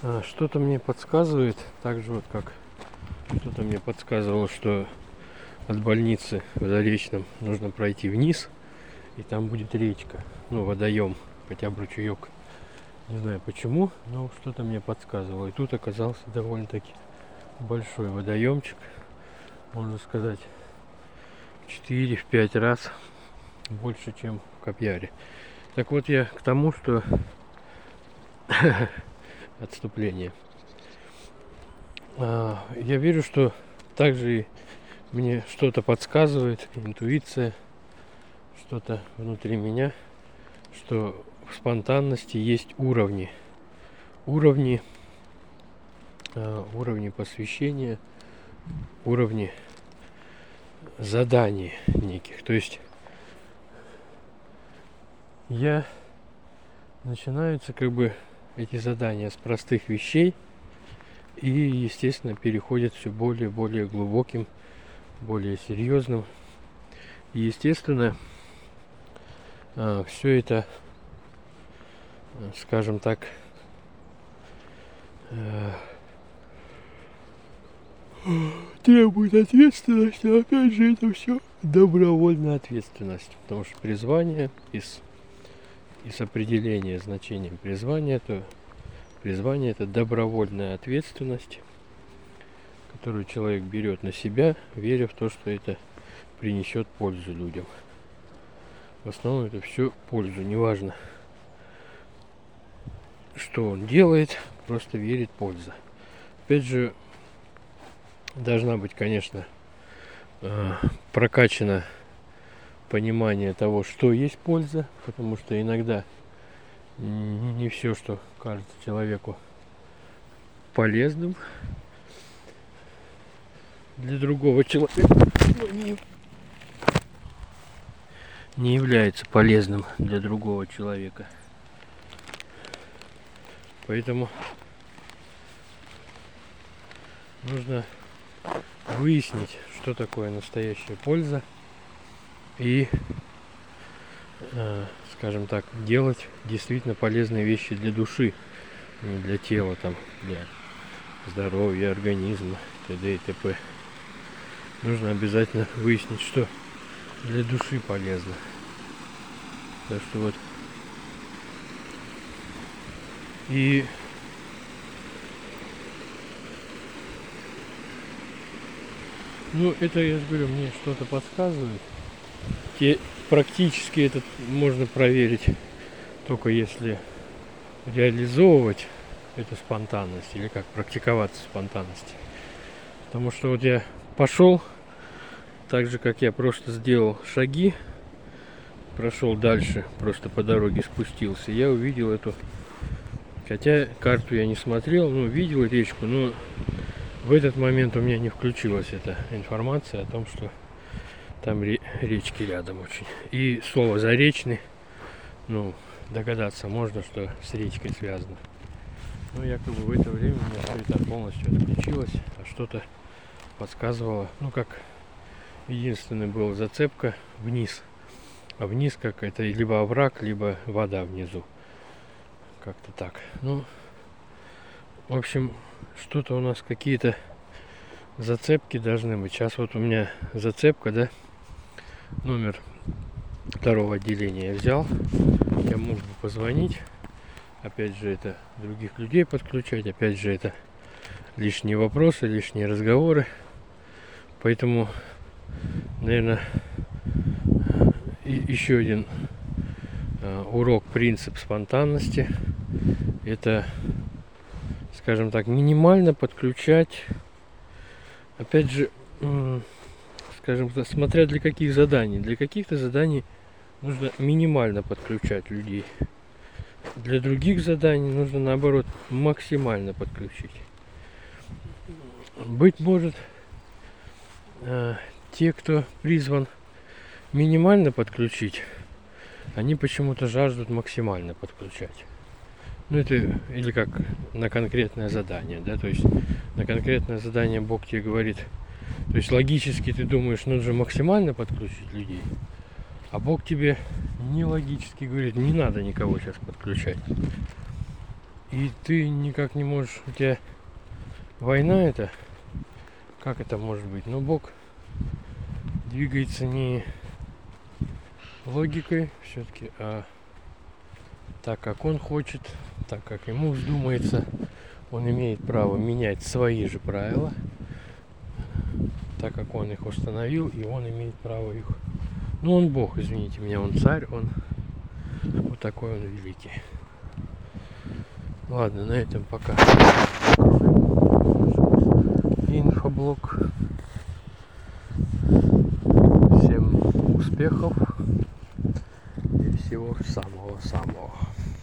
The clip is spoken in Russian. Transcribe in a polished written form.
Что-то мне подсказывает, так же вот как что-то мне подсказывало, что от больницы в Заречном нужно пройти вниз, и там будет речка, ну, водоем, хотя бы ручеек. Не знаю почему, но что-то мне подсказывало. И тут оказался довольно-таки большой водоемчик, можно сказать, 4-5 раз больше, чем в Копьяре. Так вот, я к тому, что отступление. Я верю, что также и мне что-то подсказывает, интуиция, что-то внутри меня, что в спонтанности есть уровни. Уровни посвящения, уровни заданий неких. То есть начинаются как бы эти задания с простых вещей и, естественно, переходят все более и более глубоким, более серьезным. И, естественно, все это, скажем так, требует ответственности, но опять же это все добровольная ответственность, потому что призвание из определения значения призвания, то призвание это добровольная ответственность, которую человек берет на себя, веря в то, что это принесет пользу людям. В основном это все пользу, неважно, что он делает, просто верит польза. Опять же, должна быть, конечно, прокачано понимание того, что есть польза, потому что иногда не все, что кажется человеку полезным для другого человека, не является полезным для другого человека. Поэтому нужно выяснить, что такое настоящая польза, и, скажем так, делать действительно полезные вещи для души, не для тела, там, для здоровья, организма, т.д. и т.п. Нужно обязательно выяснить, что для души полезно. Так что вот. И это, я же говорю, мне что-то подсказывает. Практически это можно проверить только если реализовывать эту спонтанность, или как практиковаться в спонтанности. Потому что вот я пошел, так же как я просто сделал шаги, прошел дальше, просто по дороге спустился, я увидел эту, хотя карту я не смотрел, но видел речку, но в этот момент у меня не включилась эта информация о том, что там речки рядом очень. И слово «заречный», догадаться можно, что с речкой связано. Но якобы в это время у меня все это полностью отключилось, а что-то подсказывало. Как единственная была зацепка вниз. А вниз как это либо овраг, либо вода внизу. Как-то так. В общем, что-то у нас какие-то зацепки должны быть. Сейчас вот у меня зацепка, да? Номер 2-го отделения я взял. Я мог бы позвонить. Опять же, это других людей подключать. Опять же, это лишние вопросы, лишние разговоры. Поэтому, наверное, еще один урок, принцип спонтанности. Это, скажем так, минимально подключать. Опять же, скажем так, смотря для каких заданий. Для каких-то заданий нужно минимально подключать людей. Для других заданий нужно, наоборот, максимально подключить. Быть может, те, кто призван минимально подключить, они почему-то жаждут максимально подключать. Это или как на конкретное задание, да, то есть на конкретное задание Бог тебе говорит, то есть логически ты думаешь, нужно максимально подключить людей, а Бог тебе не логически говорит, не надо никого сейчас подключать. И ты никак не можешь, у тебя война это, как это может быть? Но Бог двигается не логикой все-таки, а так, как Он хочет, так, как Ему вздумается. Он имеет право менять свои же правила, так как Он их установил, и Он имеет право их... Ну, Он Бог, извините меня, Он царь, Он вот такой Он великий. Ладно, на этом пока. Инфоблог. Всем успехов и всего самого-самого.